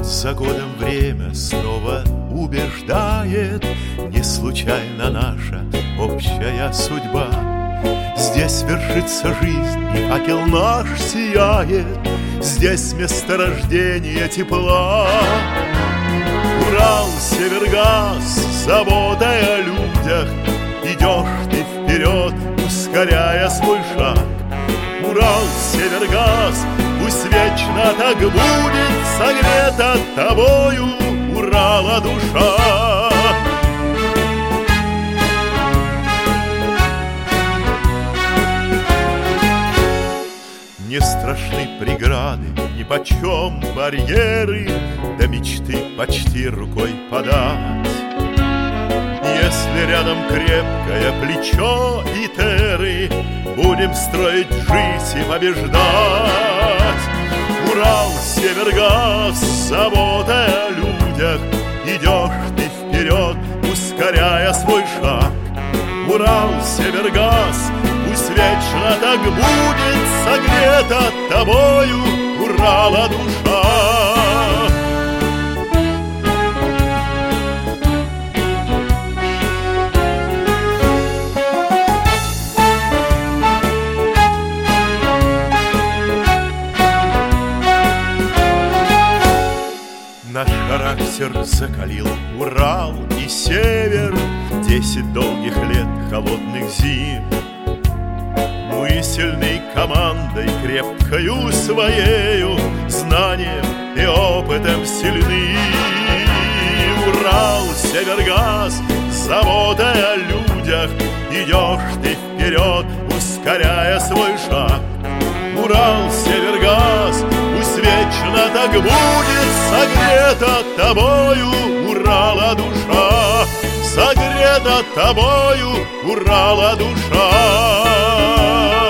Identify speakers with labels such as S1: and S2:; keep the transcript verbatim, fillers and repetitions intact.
S1: Год за годом время снова убеждает, не случайно наша общая судьба. Здесь вершится жизнь, и факел наш сияет, здесь месторождение тепла. Урал, Севергаз, заботой о людях, идешь ты вперед, ускоряя свой шаг. Урал, Севергаз, пусть вечно так будет согрета тобою Урала душа. Не страшны преграды, нипочем барьеры, до мечты почти рукой подать. Если рядом крепкое плечо и теры, будем строить жизнь и побеждать. Урал, Севергаз, заботой о людях, идешь ты вперед, ускоряя свой шаг. Урал, Севергаз, пусть вечно так будет согрета тобою Урала душа. Наш характер закалил Урал и север, десять долгих лет холодных зим. Мы сильной командой, крепкою своею, знанием и опытом сильны. Урал, Севергаз, заботой о людях, идешь ты вперед, ускоряя свой шаг. Урал, Севергаз, пусть вечно так будет согрета тобою Урала душа, согрета тобою Урала душа.